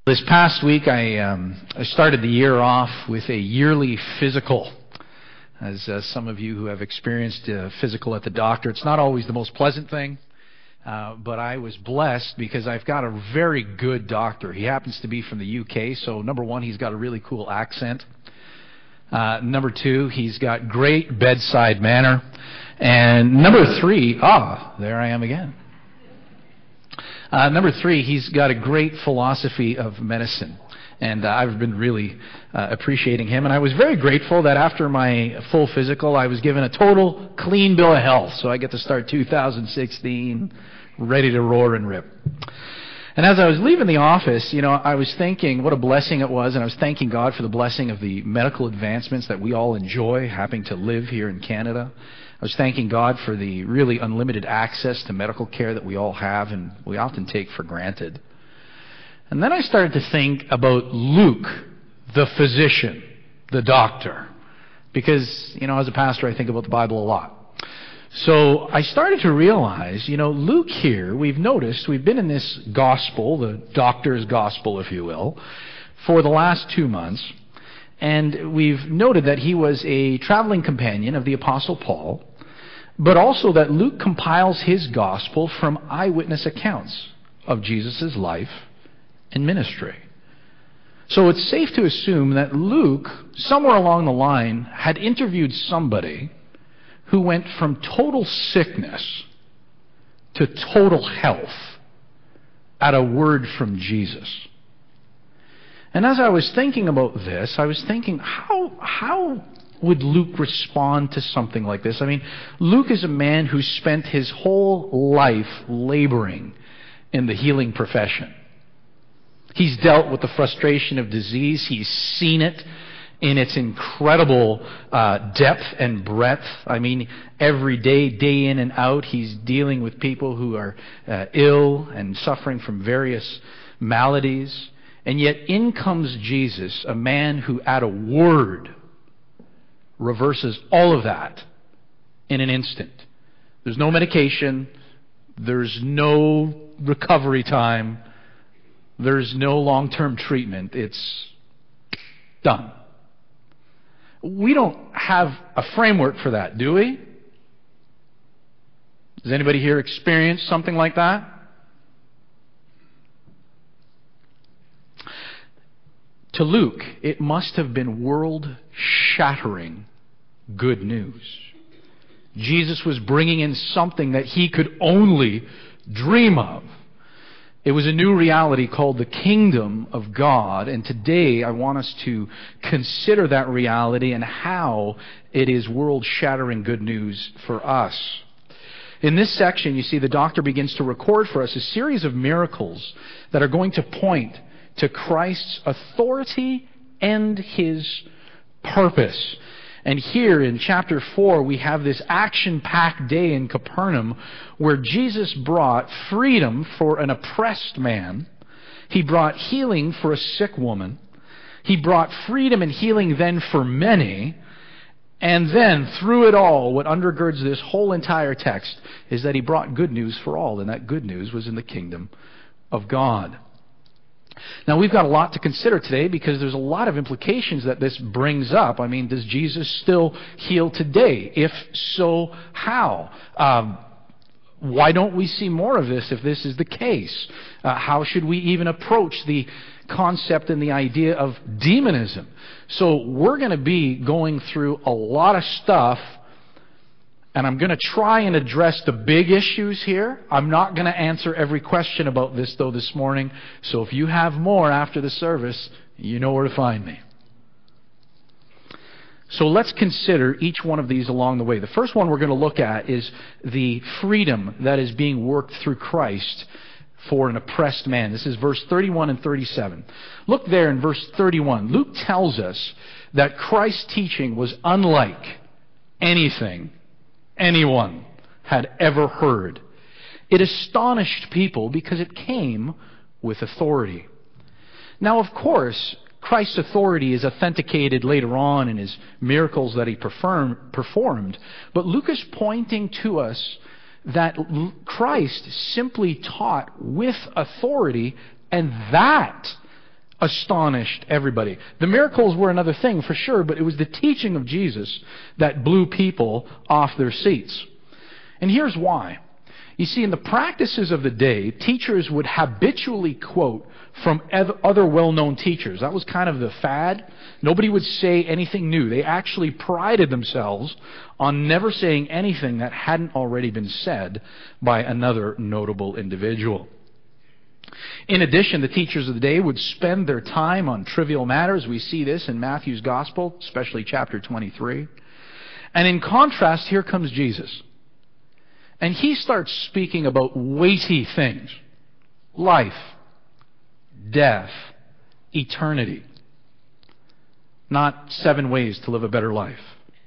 This past week, I started the year off with a yearly physical. As some of you who have experienced a physical at the doctor, it's not always the most pleasant thing, but I was blessed because I've got a very good doctor. He happens to be from the UK, so number one, he's got a really cool accent. Number two, he's got great bedside manner. And number three, there I am again. Number three, he's got a great philosophy of medicine. And I've been really appreciating him. And I was very grateful that after my full physical, I was given a total clean bill of health. So I get to start 2016 ready to roar and rip. And as I was leaving the office, I was thinking what a blessing it was. And I was thanking God for the blessing of the medical advancements that we all enjoy, having to live here in Canada. I was thanking God for the really unlimited access to medical care that we all have and we often take for granted. And then I started to think about Luke, the physician, the doctor. Because, as a pastor, I think about the Bible a lot. So I started to realize, Luke here, we've been in this gospel, the doctor's gospel, if you will, for the last 2 months. And we've noted that he was a traveling companion of the Apostle Paul, but also that Luke compiles his gospel from eyewitness accounts of Jesus' life and ministry. So it's safe to assume that Luke, somewhere along the line, had interviewed somebody who went from total sickness to total health at a word from Jesus. And as I was thinking about this, I was thinking, how would Luke respond to something like this? I mean, Luke is a man who spent his whole life laboring in the healing profession. He's dealt with the frustration of disease. He's seen it in its incredible depth and breadth. I mean, every day, day in and out, he's dealing with people who are ill and suffering from various maladies. And yet in comes Jesus, a man who at a word reverses all of that in an instant. There's no medication. There's no recovery time. There's no long-term treatment. It's done. We don't have a framework for that, do we? Does anybody here experience something like that? To Luke, it must have been world-shattering good news. Jesus was bringing in something that he could only dream of. It was a new reality called the kingdom of God, and today I want us to consider that reality and how it is world-shattering good news for us. In this section, you see the doctor begins to record for us a series of miracles that are going to point to Christ's authority and His purpose. And here in chapter 4, we have this action-packed day in Capernaum where Jesus brought freedom for an oppressed man. He brought healing for a sick woman. He brought freedom and healing then for many. And then, through it all, what undergirds this whole entire text is that He brought good news for all. And that good news was in the kingdom of God. Now, we've got a lot to consider today because there's a lot of implications that this brings up. I mean, does Jesus still heal today? If so, how? Why don't we see more of this if this is the case? How should we even approach the concept and the idea of demonism? So we're going to be going through a lot of stuff. And I'm going to try and address the big issues here. I'm not going to answer every question about this, though, this morning. So if you have more after the service, you know where to find me. So let's consider each one of these along the way. The first one we're going to look at is the freedom that is being worked through Christ for an oppressed man. This is verse 31 and 37. Look there in verse 31. Luke tells us that Christ's teaching was unlike anything anyone had ever heard. It astonished people because it came with authority. Now, of course, Christ's authority is authenticated later on in His miracles that He performed, but Luke is pointing to us that Christ simply taught with authority, and that astonished everybody. The miracles were another thing for sure, but it was the teaching of Jesus that blew people off their seats. And here's why. You see, in the practices of the day, teachers would habitually quote from other well-known teachers. That was kind of the fad. Nobody would say anything new. They actually prided themselves on never saying anything that hadn't already been said by another notable individual. In addition, the teachers of the day would spend their time on trivial matters. We see this in Matthew's Gospel, especially chapter 23. And in contrast, here comes Jesus. And he starts speaking about weighty things. Life, death, eternity. Not 7 ways to live a better life.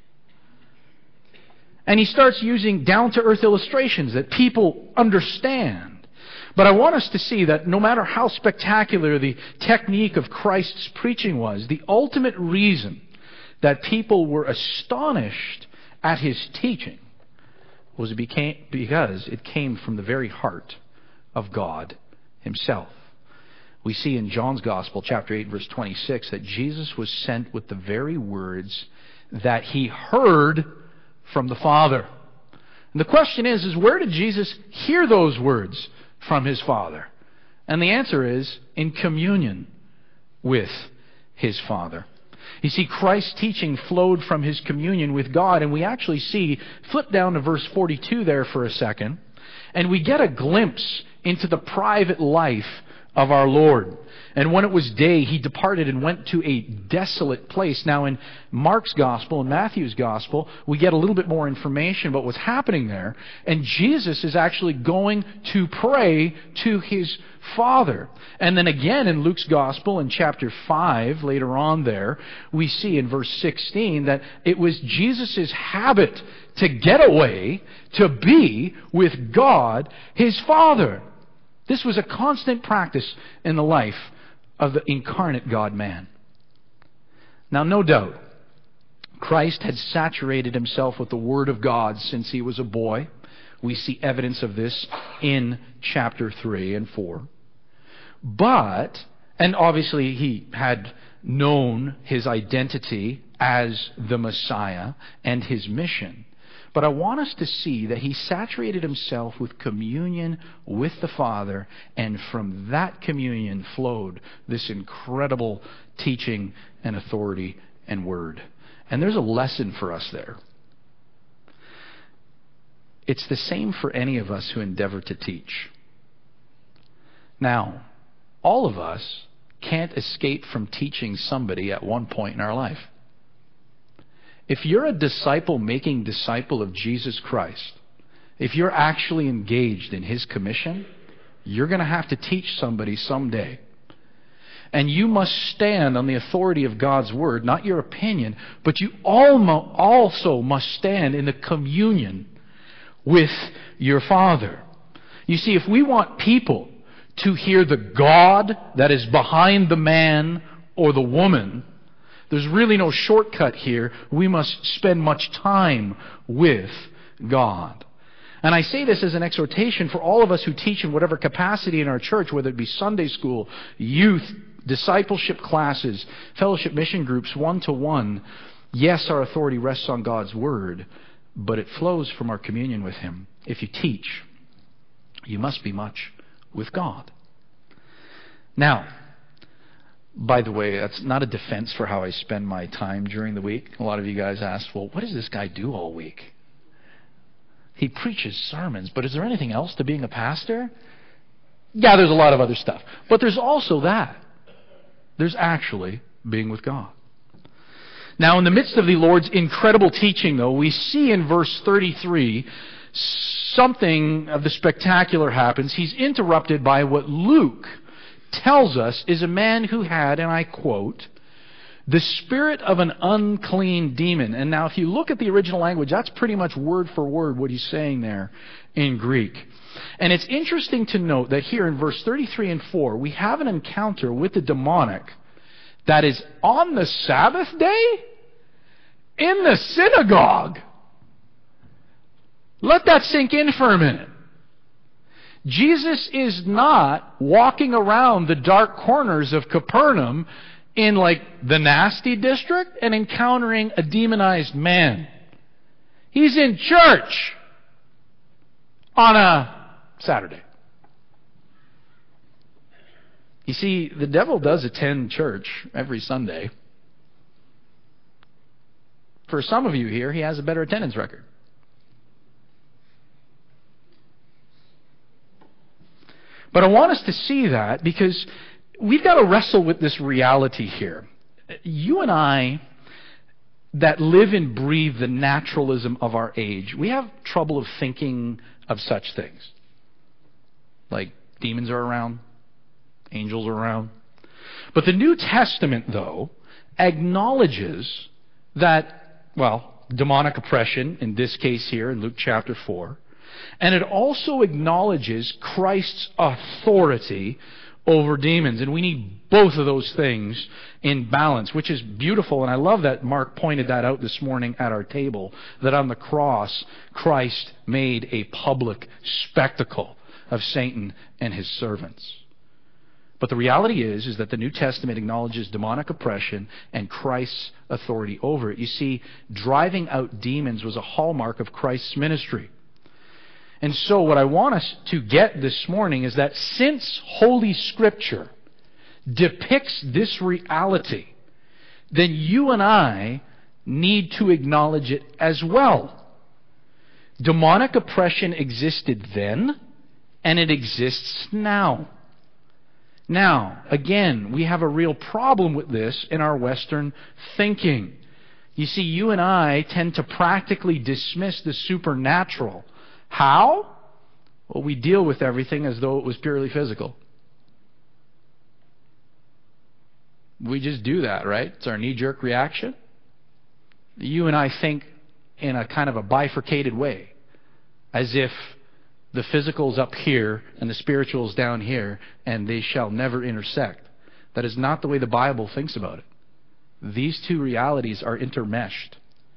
And he starts using down-to-earth illustrations that people understand. But I want us to see that no matter how spectacular the technique of Christ's preaching was, the ultimate reason that people were astonished at his teaching was because it came from the very heart of God himself. We see in John's Gospel, chapter 8, verse 26, that Jesus was sent with the very words that he heard from the Father. And the question is where did Jesus hear those words from his Father? And the answer is in communion with his Father. You see, Christ's teaching flowed from his communion with God, and we actually see, flip down to verse 42 there for a second, and we get a glimpse into the private life of our Lord. And when it was day, he departed and went to a desolate place. Now in Mark's Gospel and Matthew's Gospel, we get a little bit more information about what's happening there. And Jesus is actually going to pray to his Father. And then again in Luke's Gospel in chapter 5, later on there, we see in verse 16 that it was Jesus' habit to get away, to be with God, his Father. This was a constant practice in the life of the incarnate God-man. Now, no doubt, Christ had saturated himself with the Word of God since he was a boy. We see evidence of this in chapter 3 and 4. And obviously he had known his identity as the Messiah and his mission. But I want us to see that he saturated himself with communion with the Father, and from that communion flowed this incredible teaching and authority and word. And there's a lesson for us there. It's the same for any of us who endeavor to teach. Now, all of us can't escape from teaching somebody at one point in our life. If you're a disciple-making disciple of Jesus Christ, if you're actually engaged in his commission, you're going to have to teach somebody someday. And you must stand on the authority of God's Word, not your opinion, but you also must stand in the communion with your Father. You see, if we want people to hear the God that is behind the man or the woman, there's really no shortcut here. We must spend much time with God. And I say this as an exhortation for all of us who teach in whatever capacity in our church, whether it be Sunday school, youth, discipleship classes, fellowship mission groups, one-to-one. Yes, our authority rests on God's Word, but it flows from our communion with him. If you teach, you must be much with God. Now, by the way, that's not a defense for how I spend my time during the week. A lot of you guys ask, well, what does this guy do all week? He preaches sermons, but is there anything else to being a pastor? Yeah, there's a lot of other stuff. But there's also that. There's actually being with God. Now, in the midst of the Lord's incredible teaching, though, we see in verse 33 something of the spectacular happens. He's interrupted by what Luke tells us is a man who had, and I quote, the spirit of an unclean demon. And now if you look at the original language, that's pretty much word for word what he's saying there in Greek. And it's interesting to note that here in verse 33 and 4, we have an encounter with the demonic that is on the Sabbath day in the synagogue. Let that sink in for a minute. Jesus is not walking around the dark corners of Capernaum in like the nasty district and encountering a demonized man. He's in church on a Saturday. You see, the devil does attend church every Sunday. For some of you here, he has a better attendance record. But I want us to see that because we've got to wrestle with this reality here. You and I that live and breathe the naturalism of our age, we have trouble of thinking of such things. Like demons are around, angels are around. But the New Testament, though, acknowledges that, well, demonic oppression, in this case here in Luke chapter 4, and it also acknowledges Christ's authority over demons. And we need both of those things in balance, which is beautiful. And I love that Mark pointed that out this morning at our table, that on the cross, Christ made a public spectacle of Satan and his servants. But the reality is that the New Testament acknowledges demonic oppression and Christ's authority over it. You see, driving out demons was a hallmark of Christ's ministry. And so what I want us to get this morning is that since Holy Scripture depicts this reality, then you and I need to acknowledge it as well. Demonic oppression existed then, and it exists now. Now, again, we have a real problem with this in our Western thinking. You see, you and I tend to practically dismiss the supernatural. How? Well, we deal with everything as though it was purely physical. We just do that, right? It's our knee-jerk reaction. You and I think in a kind of a bifurcated way, as if the physical's up here and the spiritual's down here, and they shall never intersect. That is not the way the Bible thinks about it. These two realities are intermeshed.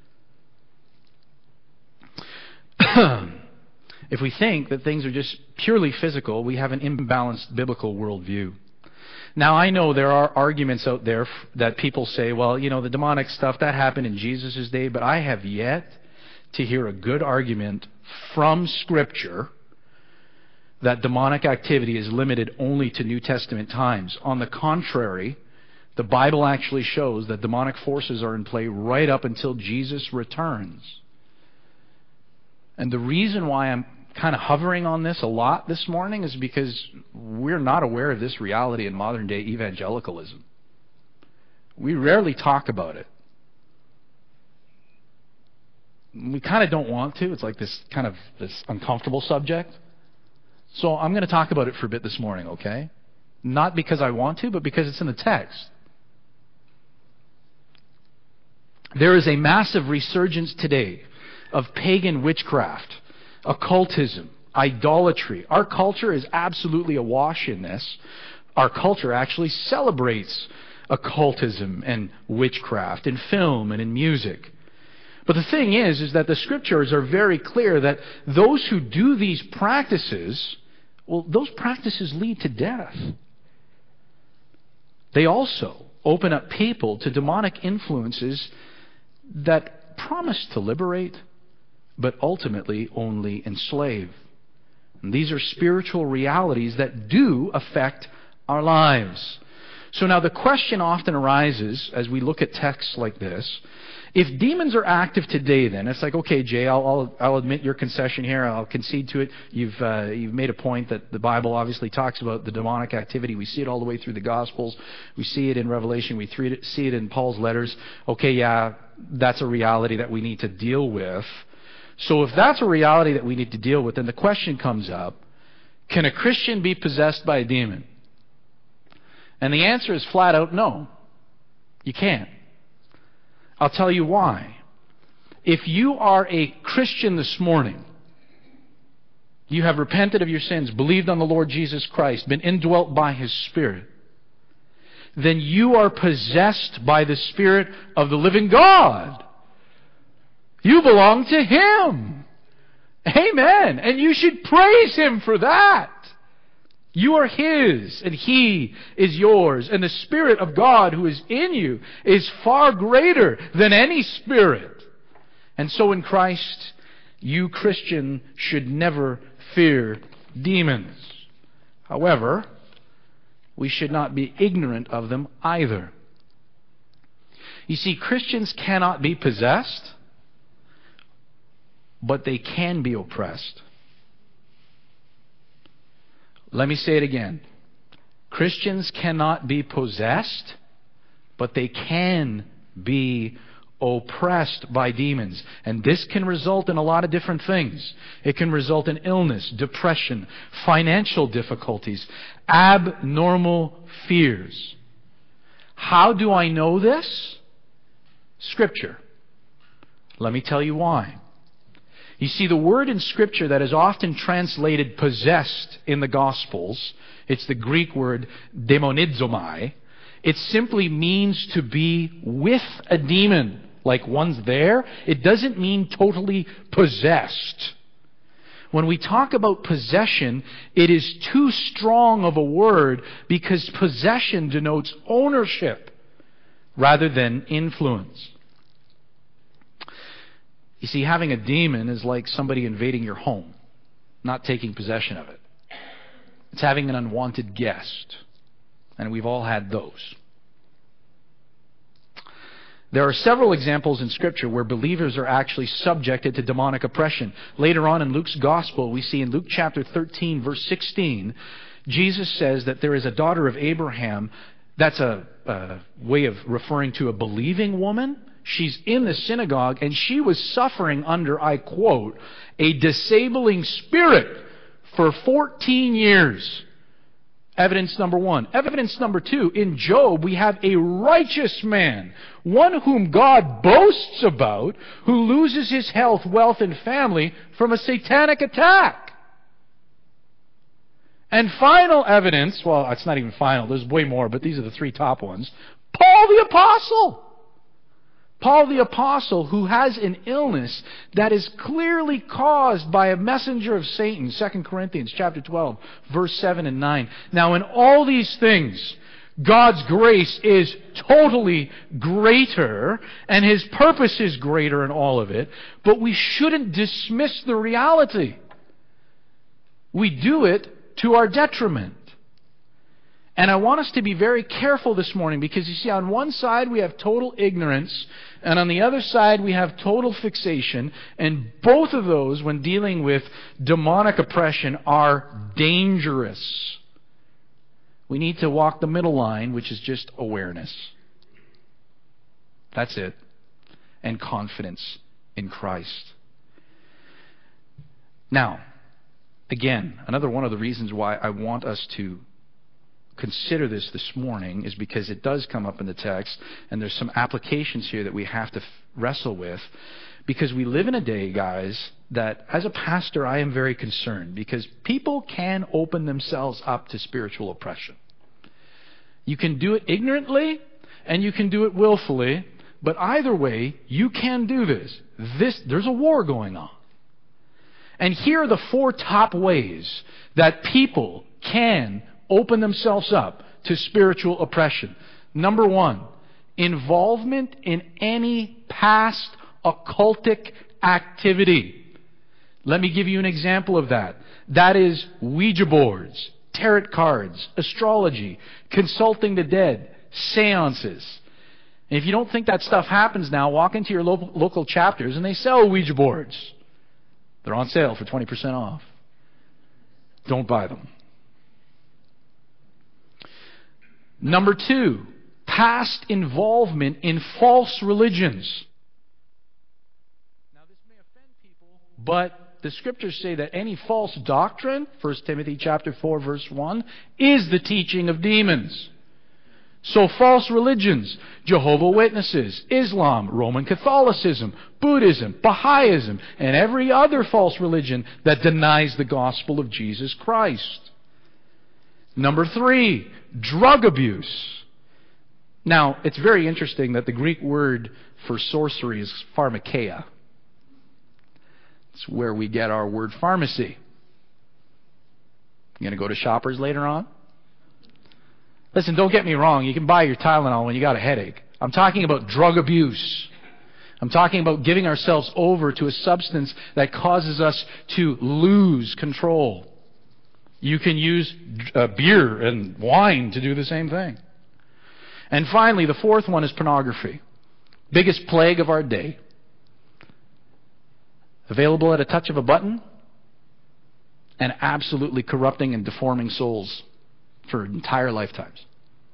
If we think that things are just purely physical, we have an imbalanced biblical worldview. Now, I know there are arguments out there that people say, well, you know, the demonic stuff, that happened in Jesus' day, but I have yet to hear a good argument from Scripture that demonic activity is limited only to New Testament times. On the contrary, the Bible actually shows that demonic forces are in play right up until Jesus returns. And the reason why I'm kind of hovering on this a lot this morning is because we're not aware of this reality in modern day evangelicalism. We rarely talk about it. We kind of don't want to. It's like this uncomfortable subject. So I'm going to talk about it for a bit this morning, okay? Not because I want to, but because it's in the text. There is a massive resurgence today of pagan witchcraft, occultism, idolatry. Our culture is absolutely awash in this. Our culture actually celebrates occultism and witchcraft in film and in music. But the thing is that the Scriptures are very clear that those who do these practices, well, those practices lead to death. They also open up people to demonic influences that promise to liberate, but ultimately only enslave. And these are spiritual realities that do affect our lives. So now the question often arises as we look at texts like this, if demons are active today, then it's like, okay, Jay, I'll admit your concession here. I'll concede to it. You've made a point that the Bible obviously talks about the demonic activity. We see it all the way through the Gospels. We see it in Revelation. We see it in Paul's letters. Okay, yeah, that's a reality that we need to deal with. So if that's a reality that we need to deal with, then the question comes up: can a Christian be possessed by a demon? And the answer is flat out no. You can't. I'll tell you why. If you are a Christian this morning, you have repented of your sins, believed on the Lord Jesus Christ, been indwelt by His Spirit, then you are possessed by the Spirit of the living God. You belong to Him. Amen. And you should praise Him for that. You are His, and He is yours. And the Spirit of God who is in you is far greater than any spirit. And so in Christ, you, Christian, should never fear demons. However, we should not be ignorant of them either. You see, Christians cannot be possessed, but they can be oppressed. Let me say it again. Christians cannot be possessed, but they can be oppressed by demons. And this can result in a lot of different things. It can result in illness, depression, financial difficulties, abnormal fears. How do I know this? Scripture. Let me tell you why. You see, the word in Scripture that is often translated possessed in the Gospels, it's the Greek word demonizomai. It simply means to be with a demon, like one's there. It doesn't mean totally possessed. When we talk about possession, it is too strong of a word because possession denotes ownership rather than influence. You see, having a demon is like somebody invading your home, not taking possession of it. It's having an unwanted guest. And we've all had those. There are several examples in Scripture where believers are actually subjected to demonic oppression. Later on in Luke's Gospel, we see in Luke chapter 13, verse 16, Jesus says that there is a daughter of Abraham. That's a way of referring to a believing woman. She's in the synagogue, and she was suffering under, I quote, a disabling spirit for 14 years. Evidence number one. Evidence number two, in Job, we have a righteous man, one whom God boasts about, who loses his health, wealth, and family from a satanic attack. And final evidence, well, it's not even final, there's way more, but these are the three top ones. Paul the Apostle. Paul the Apostle, who has an illness that is clearly caused by a messenger of Satan, 2 Corinthians chapter 12, verse 7 and 9. Now, in all these things, God's grace is totally greater, and His purpose is greater in all of it, but we shouldn't dismiss the reality. We do it to our detriment. And I want us to be very careful this morning because, you see, on one side we have total ignorance, and on the other side we have total fixation, and both of those, when dealing with demonic oppression, are dangerous. We need to walk the middle line, which is just awareness. That's it. And confidence in Christ. Now, again, another one of the reasons why I want us to consider this morning is because it does come up in the text, and there's some applications here that we have to wrestle with, because we live in a day, guys, that as a pastor I am very concerned because people can open themselves up to spiritual oppression. You can do it ignorantly and you can do it willfully, but either way you can do this. There's a war going on. And here are the four top ways that people can open themselves up to spiritual oppression. Number one, involvement in any past occultic activity. Let me give you an example of that. That is Ouija boards, tarot cards, astrology, consulting the dead, seances. And if you don't think that stuff happens now, walk into your local chapters and they sell Ouija boards. They're on sale for 20% off. Don't buy them. Number two, past involvement in false religions. Now this may offend people, but the Scriptures say that any false doctrine, 1 Timothy chapter 4, verse 1, is the teaching of demons. So false religions, Jehovah's Witnesses, Islam, Roman Catholicism, Buddhism, Baha'ism, and every other false religion that denies the gospel of Jesus Christ. Number three, drug abuse. Now, it's very interesting that the Greek word for sorcery is pharmakeia. It's where we get our word pharmacy. You going to go to Shoppers later on? Listen, don't get me wrong. You can buy your Tylenol when you got a headache. I'm talking about drug abuse. I'm talking about giving ourselves over to a substance that causes us to lose control. You can use beer and wine to do the same thing. And finally, the fourth one is pornography. Biggest plague of our day. Available at a touch of a button, and absolutely corrupting and deforming souls for entire lifetimes.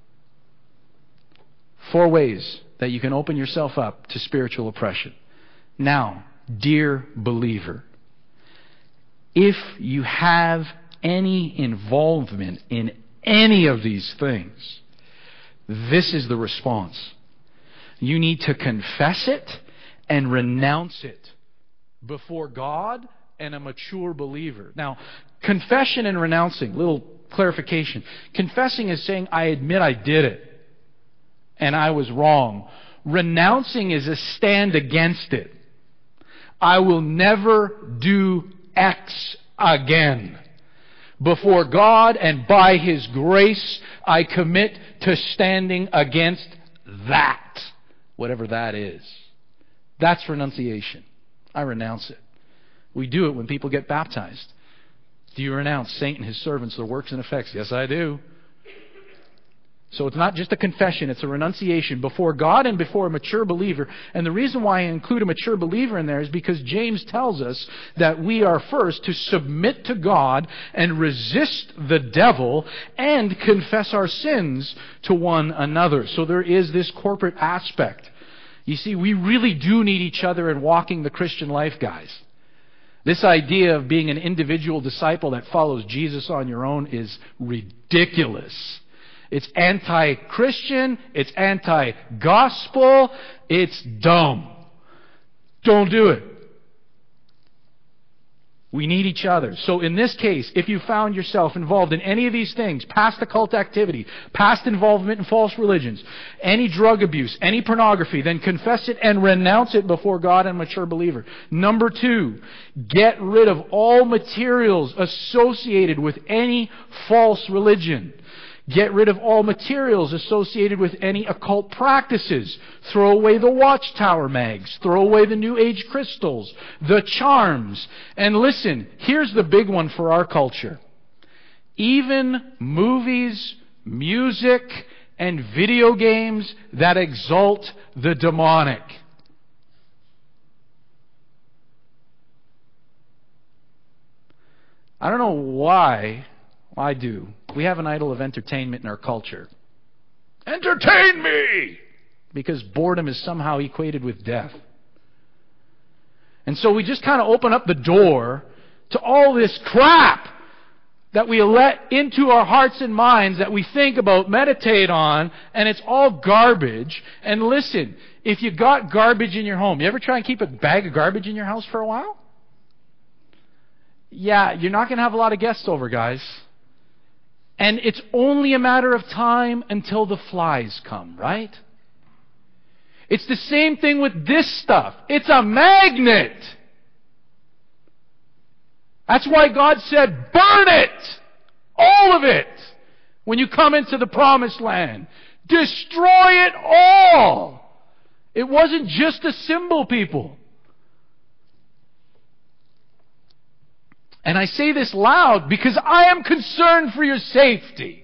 4 ways that you can open yourself up to spiritual oppression. Now, dear believer, if you have any involvement in any of these things, this is the response. You need to confess it and renounce it before God and a mature believer. Now, confession and renouncing, little clarification. Confessing is saying, I admit I did it and I was wrong. Renouncing is a stand against it. I will never do X again. Before God and by His grace, I commit to standing against that, whatever that is. That's renunciation. I renounce it. We do it when people get baptized. Do you renounce Satan, his servants, their works and effects? Yes, I do. So it's not just a confession, it's a renunciation before God and before a mature believer. And the reason why I include a mature believer in there is because James tells us that we are first to submit to God and resist the devil and confess our sins to one another. So there is this corporate aspect. You see, we really do need each other in walking the Christian life, guys. This idea of being an individual disciple that follows Jesus on your own is ridiculous. It's anti-Christian. It's anti-gospel. It's dumb. Don't do it. We need each other. So in this case, if you found yourself involved in any of these things, past occult activity, past involvement in false religions, any drug abuse, any pornography, then confess it and renounce it before God and a mature believer. Number 2, get rid of all materials associated with any false religion. Get rid of all materials associated with any occult practices. Throw away the Watchtower mags. Throw away the New Age crystals, the charms. And listen, here's the big one for our culture. Even movies, music, and video games that exalt the demonic. I don't know why. I do. We have an idol of entertainment in our culture. Entertain me! Because boredom is somehow equated with death. And so we just kind of open up the door to all this crap that we let into our hearts and minds that we think about, meditate on, and it's all garbage. And listen, if you got garbage in your home, you ever try and keep a bag of garbage in your house for a while? Yeah, you're not going to have a lot of guests over, guys. And it's only a matter of time until the flies come, right? It's the same thing with this stuff. It's a magnet. That's why God said, burn it! All of it! When you come into the promised land. Destroy it all! It wasn't just a symbol, people. And I say this loud because I am concerned for your safety.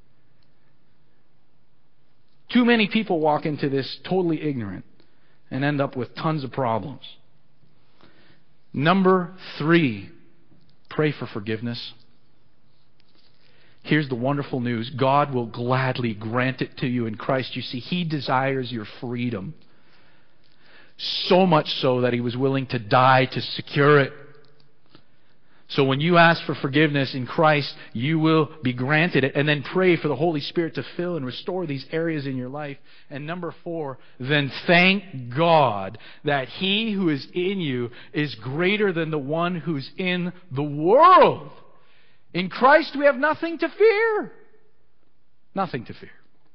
Too many people walk into this totally ignorant and end up with tons of problems. Number 3, pray for forgiveness. Here's the wonderful news. God will gladly grant it to you in Christ. You see, He desires your freedom. So much so that He was willing to die to secure it. So when you ask for forgiveness in Christ, you will be granted it. And then pray for the Holy Spirit to fill and restore these areas in your life. And number 4, then thank God that He who is in you is greater than the one who's in the world. In Christ we have nothing to fear. Nothing to fear.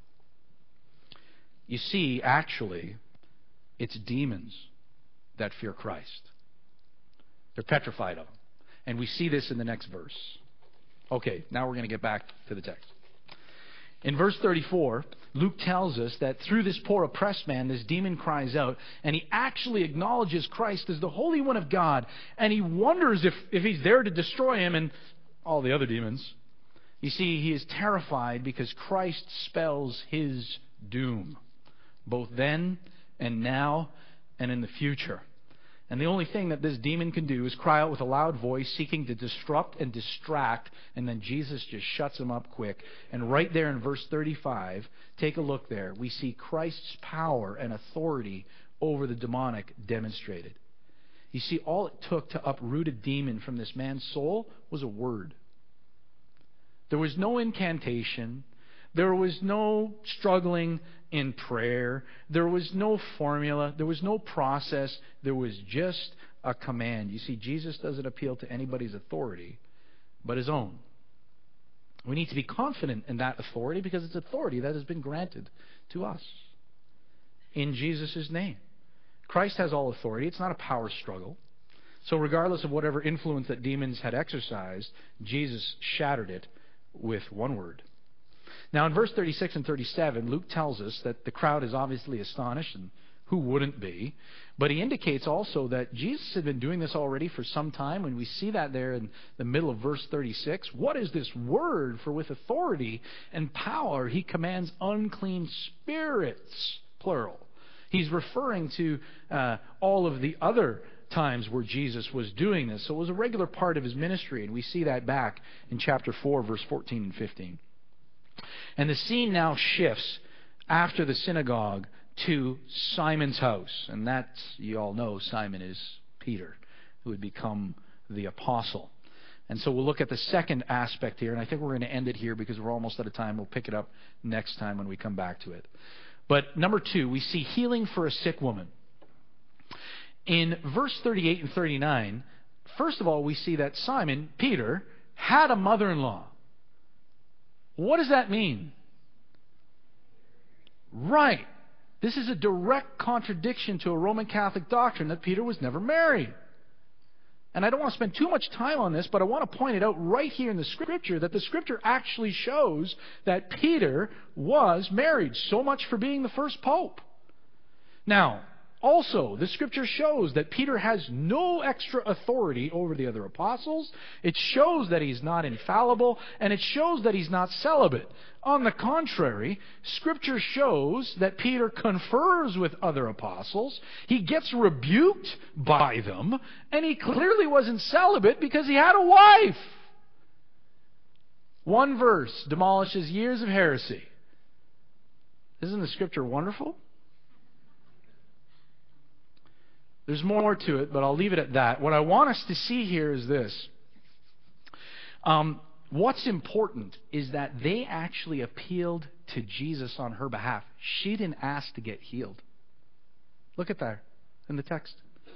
You see, actually, it's demons that fear Christ. They're petrified of Him. And we see this in the next verse. Okay, now we're going to get back to the text. In verse 34, Luke tells us that through this poor oppressed man, this demon cries out, and he actually acknowledges Christ as the Holy One of God, and he wonders if he's there to destroy him and all the other demons. You see, he is terrified because Christ spells his doom, both then and now and in the future. And the only thing that this demon can do is cry out with a loud voice, seeking to disrupt and distract, and then Jesus just shuts him up quick. And right there in verse 35, take a look there. We see Christ's power and authority over the demonic demonstrated. You see, all it took to uproot a demon from this man's soul was a word. There was no incantation. There was no struggling in prayer. There was no formula. There was no process. There was just a command. You see, Jesus doesn't appeal to anybody's authority but his own. We need to be confident in that authority because it's authority that has been granted to us in Jesus' name. Christ has all authority. It's not a power struggle. So regardless of whatever influence that demons had exercised, Jesus shattered it with one word. Now in verse 36 and 37, Luke tells us that the crowd is obviously astonished, and who wouldn't be? But he indicates also that Jesus had been doing this already for some time, and we see that there in the middle of verse 36. What is this word? For with authority and power he commands unclean spirits, plural. He's referring to all of the other times where Jesus was doing this. So it was a regular part of his ministry, and we see that back in chapter 4, verse 14 and 15. And the scene now shifts after the synagogue to Simon's house. And that's, you all know, Simon is Peter, who would become the apostle. And so we'll look at the second aspect here, and I think we're going to end it here because we're almost out of time. We'll pick it up next time when we come back to it. But number 2, we see healing for a sick woman. In verse 38 and 39, first of all, we see that Simon, Peter, had a mother-in-law. What does that mean? Right. This is a direct contradiction to a Roman Catholic doctrine that Peter was never married. And I don't want to spend too much time on this, but I want to point it out right here in the Scripture that the Scripture actually shows that Peter was married. So much for being the first pope. Now, also, the Scripture shows that Peter has no extra authority over the other apostles. It shows that he's not infallible, and it shows that he's not celibate. On the contrary, Scripture shows that Peter confers with other apostles. He gets rebuked by them, and he clearly wasn't celibate because he had a wife. One verse demolishes years of heresy. Isn't the Scripture wonderful? There's more to it, but I'll leave it at that. What I want us to see here is this. What's important is that they actually appealed to Jesus on her behalf. She didn't ask to get healed. Look at that in the text.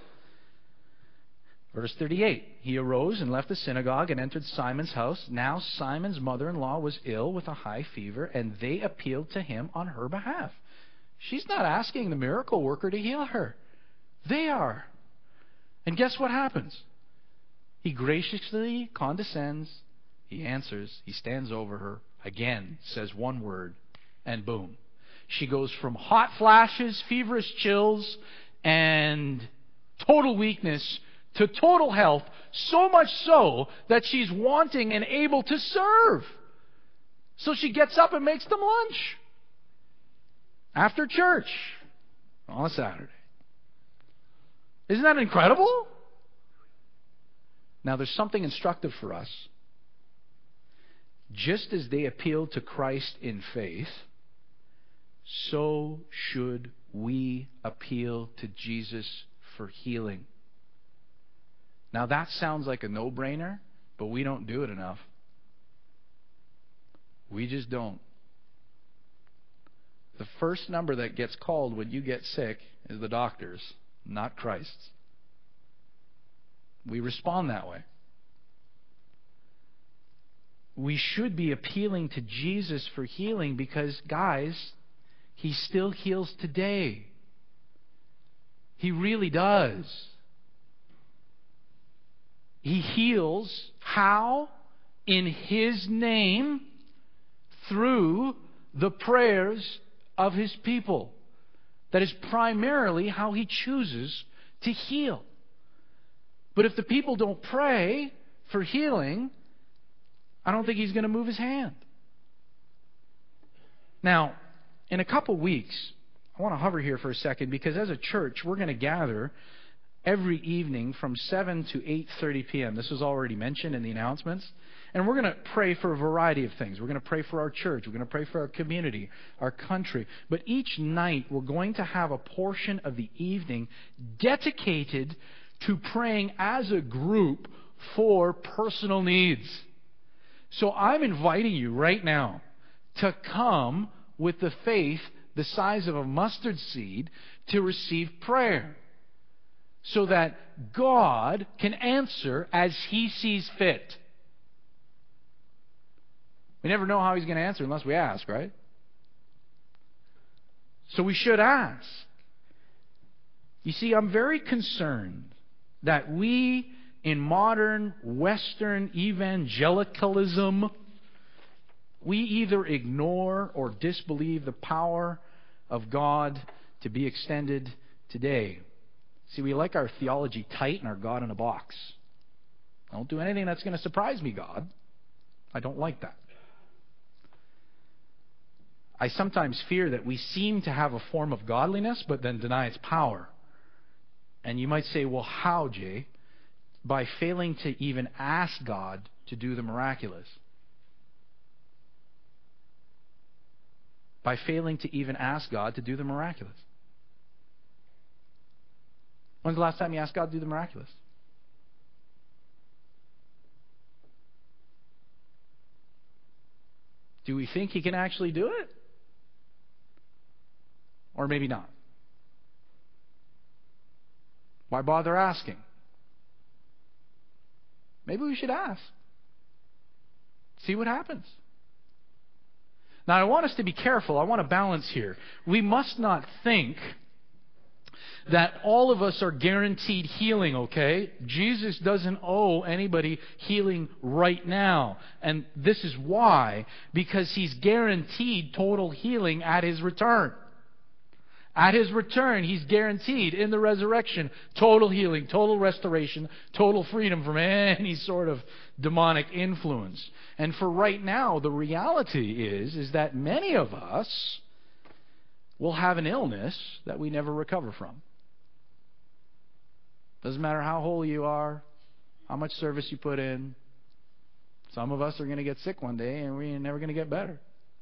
Verse 38, he arose and left the synagogue and entered Simon's house. Now Simon's mother-in-law was ill with a high fever, and they appealed to him on her behalf. She's not asking the miracle worker to heal her. They are. And guess what happens? He graciously condescends. He answers. He stands over her. Again, says one word. And boom. She goes from hot flashes, feverish chills, and total weakness to total health. So much so that she's wanting and able to serve. So she gets up and makes them lunch. After church. On a Saturday. Isn't that incredible? Now, there's something instructive for us. Just as they appealed to Christ in faith, so should we appeal to Jesus for healing. Now, that sounds like a no-brainer, but we don't do it enough. We just don't. The first number that gets called when you get sick is the doctor's, not Christ's. We respond that way. We should be appealing to Jesus for healing because, guys, He still heals today. He really does. He heals how? in His name through the prayers of His people. That is primarily how He chooses to heal. But if the people don't pray for healing, I don't think He's going to move His hand. Now, in a couple weeks, I want to hover here for a second, because as a church, we're going to gather every evening from 7 to 8:30 p.m. This was already mentioned in the announcements. And we're going to pray for a variety of things. We're going to pray for our church. We're going to pray for our community, our country. But each night, we're going to have a portion of the evening dedicated to praying as a group for personal needs. So I'm inviting you right now to come with the faith the size of a mustard seed to receive prayer, so that God can answer as He sees fit. We never know how He's going to answer unless we ask, right? So we should ask. You see, I'm very concerned that we in modern Western evangelicalism, we either ignore or disbelieve the power of God to be extended today. See, we like our theology tight and our God in a box. Don't do anything that's going to surprise me, God. I don't like that. I sometimes fear that we seem to have a form of godliness, but then deny its power. And you might say, well, how, Jay? By failing to even ask God to do the miraculous. By failing to even ask God to do the miraculous. When's the last time you asked God to do the miraculous? Do we think He can actually do it? Or maybe not. Why bother asking? Maybe we should ask. See what happens. Now, I want us to be careful. I want to balance here. We must not think that all of us are guaranteed healing, okay? Jesus doesn't owe anybody healing right now. And this is why. Because He's guaranteed total healing at His return. At His return, He's guaranteed in the resurrection total healing, total restoration, total freedom from any sort of demonic influence. And for right now, the reality is that many of us will have an illness that we never recover from. Doesn't matter how holy you are, how much service you put in. Some of us are going to get sick one day and we're never going to get better.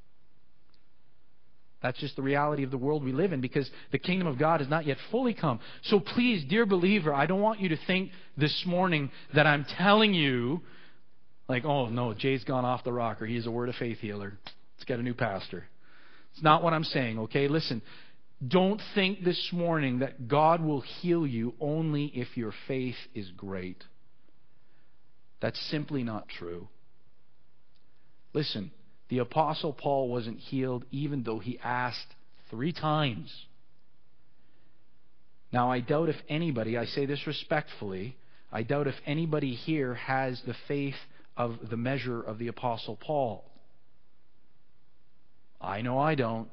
That's just the reality of the world we live in, because the kingdom of God has not yet fully come. So please, dear believer, I don't want you to think this morning that I'm telling you, like, oh no, Jay's gone off the rocker. He's a word of faith healer. Let's get a new pastor. It's not what I'm saying, okay? Listen, don't think this morning that God will heal you only if your faith is great. That's simply not true. Listen. The Apostle Paul wasn't healed even though he asked 3 times. Now, I doubt if anybody, I say this respectfully, I doubt if anybody here has the faith of the measure of the Apostle Paul. I know I don't.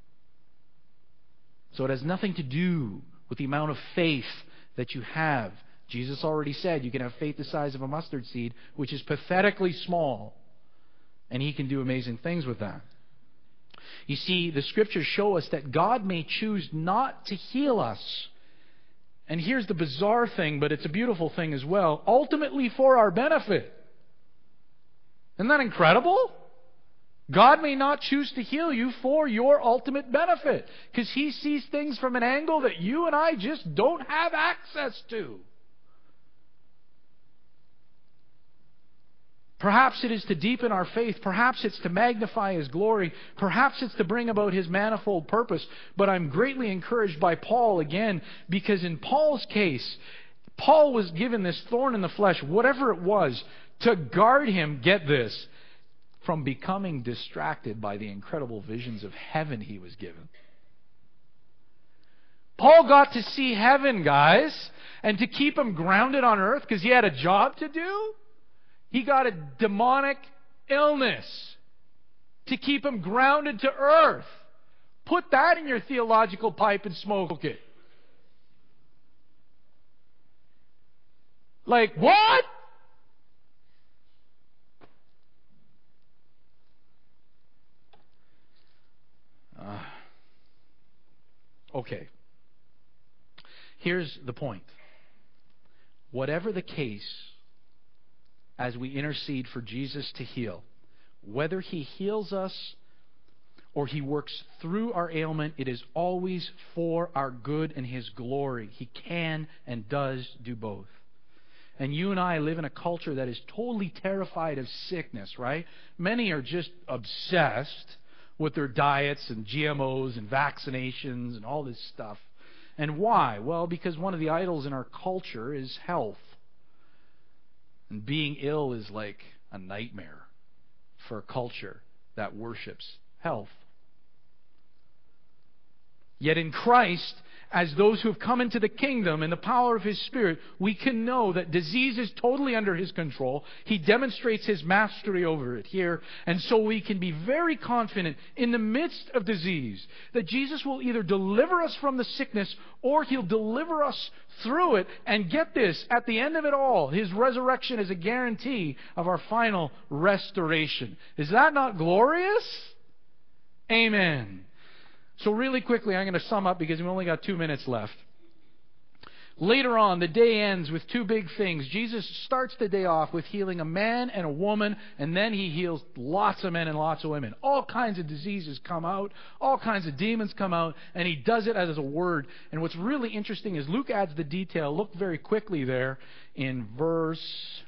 So it has nothing to do with the amount of faith that you have. Jesus already said you can have faith the size of a mustard seed, which is pathetically small. And He can do amazing things with that. You see, the Scriptures show us that God may choose not to heal us. And here's the bizarre thing, but it's a beautiful thing as well. Ultimately for our benefit. Isn't that incredible? God may not choose to heal you for your ultimate benefit, because He sees things from an angle that you and I just don't have access to. Perhaps it is to deepen our faith. Perhaps it's to magnify His glory. Perhaps it's to bring about His manifold purpose. But I'm greatly encouraged by Paul again, because in Paul's case, Paul was given this thorn in the flesh, whatever it was, to guard him, get this, from becoming distracted by the incredible visions of heaven he was given. Paul got to see heaven, guys, and to keep him grounded on earth because he had a job to do, He got a demonic illness to keep him grounded to earth. Put that in your theological pipe and smoke it. Like, what? Okay. Here's the point. Whatever the case, as we intercede for Jesus to heal, whether He heals us or He works through our ailment, it is always for our good and His glory. He can and does do both. And you and I live in a culture that is totally terrified of sickness, right? Many are just obsessed with their diets and GMOs and vaccinations and all this stuff. And why? Well, because one of the idols in our culture is health. And being ill is like a nightmare for a culture that worships health. Yet in Christ, as those who have come into the kingdom and the power of His Spirit, we can know that disease is totally under His control. He demonstrates His mastery over it here. And so we can be very confident in the midst of disease that Jesus will either deliver us from the sickness or He'll deliver us through it. And get this, at the end of it all, His resurrection is a guarantee of our final restoration. Is that not glorious? Amen. So really quickly, I'm going to sum up because we've only got 2 minutes left. Later on, the day ends with two big things. Jesus starts the day off with healing a man and a woman, and then He heals lots of men and lots of women. All kinds of diseases come out. All kinds of demons come out, and He does it as a word. And what's really interesting is Luke adds the detail. Look very quickly there in verse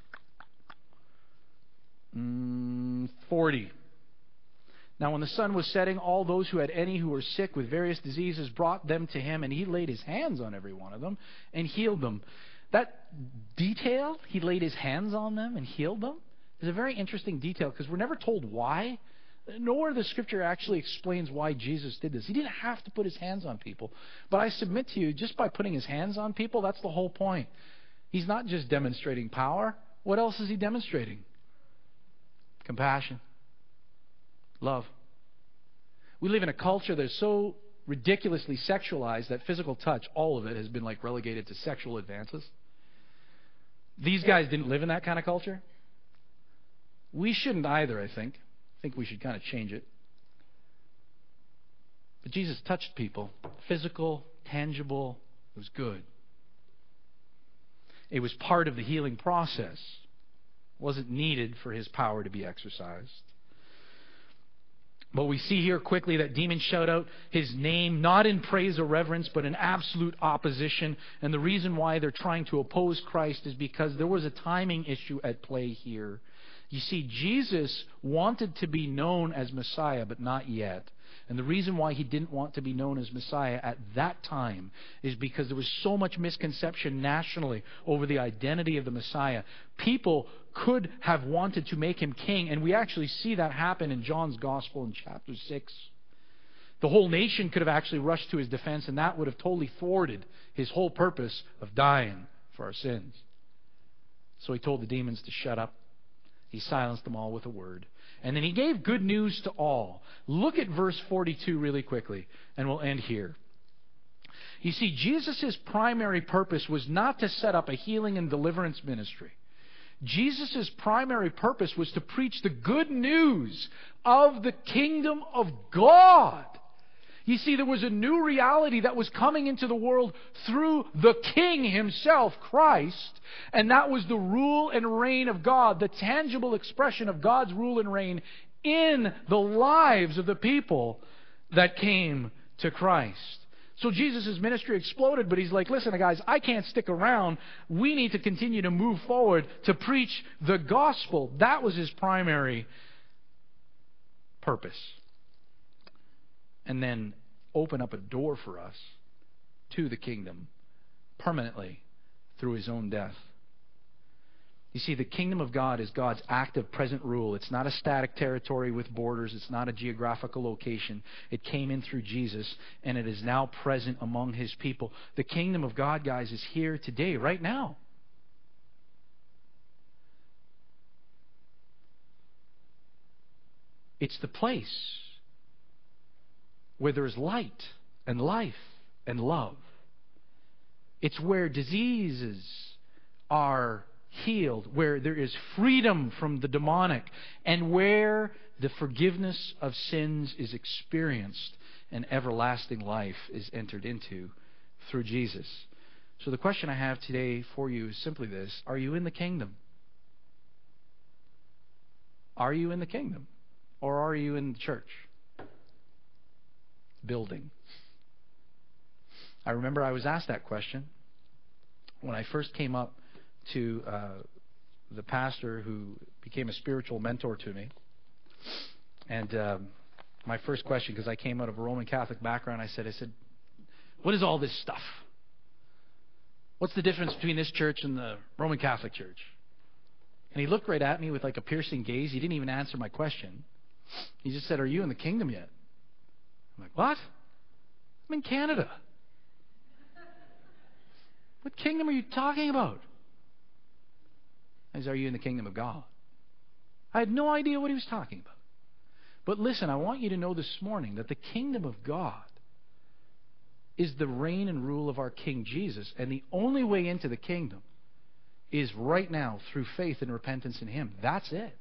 40. Now when the sun was setting, all those who had any who were sick with various diseases brought them to Him, and He laid His hands on every one of them and healed them. That detail, He laid His hands on them and healed them, is a very interesting detail because we're never told why. Nowhere the Scripture actually explains why Jesus did this. He didn't have to put His hands on people. But I submit to you, just by putting His hands on people, that's the whole point. He's not just demonstrating power. What else is He demonstrating? Compassion. Love. We live in a culture that is so ridiculously sexualized that physical touch, all of it, has been like relegated to sexual advances. These guys didn't live in that kind of culture. We shouldn't either, I think. I think we should kind of change it. But Jesus touched people. Physical, tangible, it was good. It was part of the healing process. It wasn't needed for His power to be exercised. But we see here quickly that demons shout out His name, not in praise or reverence, but in absolute opposition. And the reason why they're trying to oppose Christ is because there was a timing issue at play here. You see, Jesus wanted to be known as Messiah, but not yet. And the reason why He didn't want to be known as Messiah at that time is because there was so much misconception nationally over the identity of the Messiah. People could have wanted to make Him king, and we actually see that happen in John's Gospel in chapter 6. The whole nation could have actually rushed to His defense, and that would have totally thwarted His whole purpose of dying for our sins. So He told the demons to shut up. He silenced them all with a word. And then He gave good news to all. Look at verse 42 really quickly, and we'll end here. You see, Jesus' primary purpose was not to set up a healing and deliverance ministry. Jesus' primary purpose was to preach the good news of the kingdom of God. You see, there was a new reality that was coming into the world through the King Himself, Christ, and that was the rule and reign of God, the tangible expression of God's rule and reign in the lives of the people that came to Christ. So Jesus' ministry exploded, but He's like, listen, guys, I can't stick around. We need to continue to move forward to preach the gospel. That was His primary purpose. And then open up a door for us to the kingdom permanently through His own death. You see, the kingdom of God is God's active present rule. It's not a static territory with borders. It's not a geographical location. It came in through Jesus, and it is now present among His people. The kingdom of God, guys, is here today, right now. It's the place where there is light and life and love. It's where diseases are healed, where there is freedom from the demonic, and where the forgiveness of sins is experienced and everlasting life is entered into through Jesus. So the question I have today for you is simply this: are you in the kingdom? Are you in the kingdom? Or are you in the church building? I remember I was asked that question when I first came up to the pastor who became a spiritual mentor to me. And my first question, because I came out of a Roman Catholic background, I said, what is all this stuff? What's the difference between this church and the Roman Catholic Church? And he looked right at me with like a piercing gaze. He didn't even answer my question. He just said, are you in the kingdom yet? I'm like, what? I'm in Canada. What kingdom are you talking about? He said, are you in the kingdom of God? I had no idea what he was talking about. But listen, I want you to know this morning that the kingdom of God is the reign and rule of our King Jesus. And the only way into the kingdom is right now through faith and repentance in Him. That's it.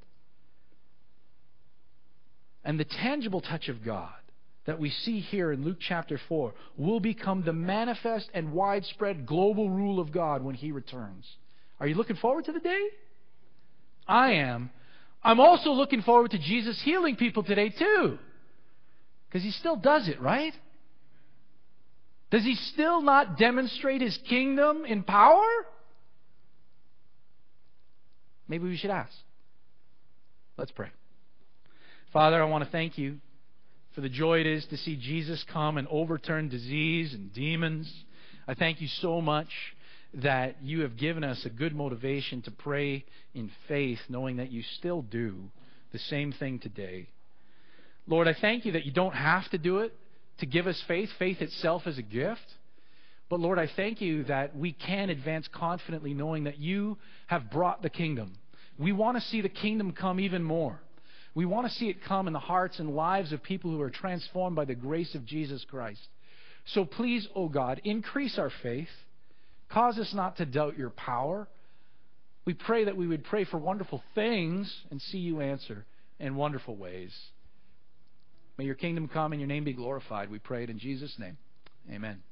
And the tangible touch of God that we see here in Luke chapter 4 will become the manifest and widespread global rule of God when He returns. Are you looking forward to the day? I am. I'm also looking forward to Jesus healing people today too. Because He still does it, right? Does He still not demonstrate His kingdom in power? Maybe we should ask. Let's pray. Father, I want to thank You for the joy it is to see Jesus come and overturn disease and demons. I thank You so much that You have given us a good motivation to pray in faith, knowing that You still do the same thing today. Lord, I thank You that You don't have to do it to give us faith. Faith itself is a gift. But Lord, I thank You that we can advance confidently knowing that You have brought the kingdom. We want to see the kingdom come even more. We want to see it come in the hearts and lives of people who are transformed by the grace of Jesus Christ. So please, oh God, increase our faith. Cause us not to doubt Your power. We pray that we would pray for wonderful things and see You answer in wonderful ways. May Your kingdom come and Your name be glorified. We pray it in Jesus' name. Amen.